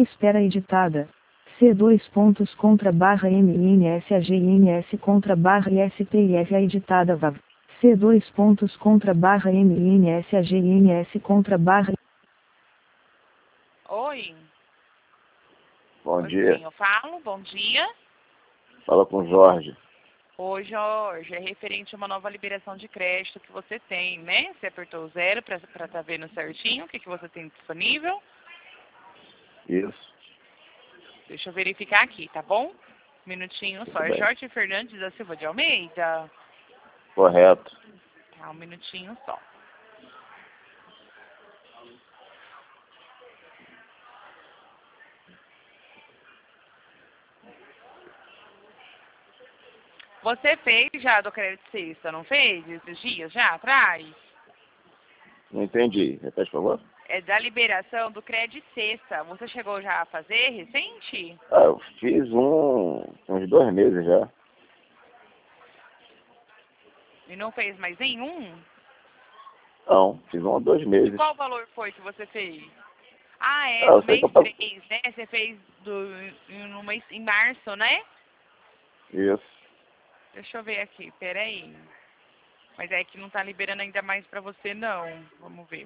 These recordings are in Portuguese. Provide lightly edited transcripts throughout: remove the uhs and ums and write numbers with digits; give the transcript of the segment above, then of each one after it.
Espera editada. C2 pontos contra barra MINSAGINS contra barra ISPIF editada VAV. C2 pontos contra barra MINSAGINS contra barra. Oi. Bom Oi, dia. quem eu falo? Bom dia. Fala com o Jorge. Oi, Jorge. É referente a uma nova liberação de crédito que você tem, né? Você apertou o 0 para estar vendo certinho o que você tem disponível. Isso. Deixa eu verificar aqui, tá bom? Minutinho só. Tudo É bem. Jorge Fernandes da Silva de Almeida? Correto. Tá, um minutinho só. Você fez já do crédito sexta, não fez? Esses dias já atrás? Não entendi. Repete, por favor. É da liberação do crédito sexta. Você chegou já a fazer recente? Ah, eu fiz uns 2 meses já. E não fez mais nenhum? Não, fiz 1 ou 2 E meses. qual valor foi que você fez? Ah, é, Eu do sei que mês eu pago. 3, né? Você fez no mês, em março, né? Isso. Deixa eu ver aqui, peraí. Mas é que não tá liberando ainda mais pra você, não. Vamos ver.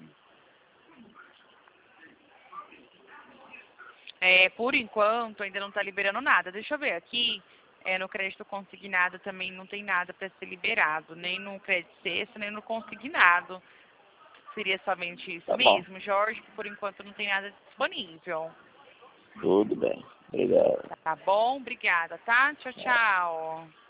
É, por enquanto, ainda não tá liberando nada. Deixa eu ver aqui. É, no crédito consignado também não tem nada para ser liberado. Nem no crédito sexto, nem no consignado. Seria somente isso Tá bom. mesmo, Jorge, que por enquanto não tem nada disponível. Tudo bem. Obrigado. Tá bom? Obrigada, tá? Tchau, tchau.